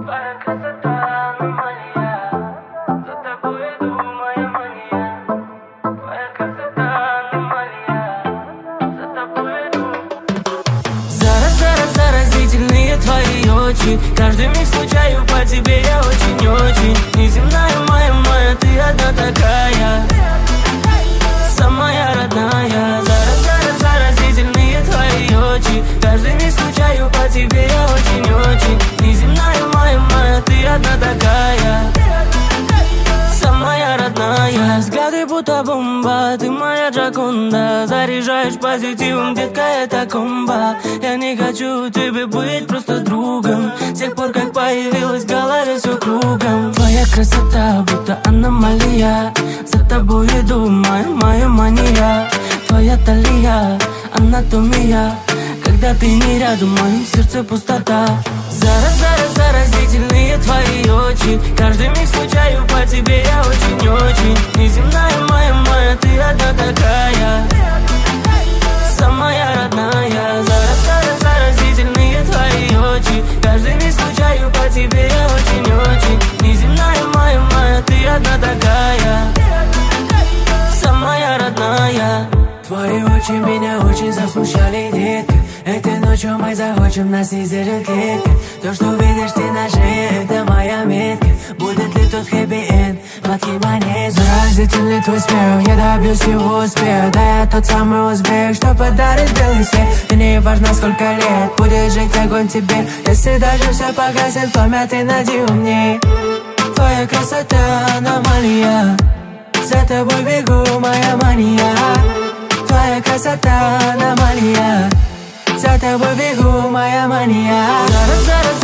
Твоя красота аномалия, за тобой иду, моя мания. Твоя красота аномалия, за тобой иду. Заразительные твои очи. Каждый миг скучаю по тебе, я очень-очень. Неземная моя, ты одна такая, самая родная. Заразительные твои очи. Каждый миг скучаю по тебе, я очень-очень. Неземная моя, ты одна такая, самая родная. Взгляды будто бомба, ты моя Джаконда. Заряжаешь позитивом, детка, это комбо. Я не хочу тебе быть просто другом. С тех пор, как появилась в голове, все кругом. Твоя красота, будто аномалия. За тобой иду, моя мания. Твоя талия, анатомия. Когда ты не рядом, в моем сердце пустота. Заразительные твои очи. Каждый миг скучаю по тебе, я очень-очень. Неземная моя, ты одна такая, самая родная. Заразительные твои очи. Каждый миг скучаю по тебе, я очень-очень. Неземная моя, ты одна такая, самая родная. Твои очи меня очень засмущали, детка. Этой ночью мы захочем, нас не сдержит клетка. То, что видишь ты на шее, это моя метка. Будет ли тут хэппи-энд, матки монет. Заразительный твой смех, я добьюсь его успеха. Да я тот самый узбек, что подарит белый свет. И не важно сколько лет, будет жить огонь тебе. Если даже все погасит пламя, ты найди мне. Твоя красота аномалия, за тобой бегу, моя мания. Твоя красота аномалия, за тобой бегу, моя мания.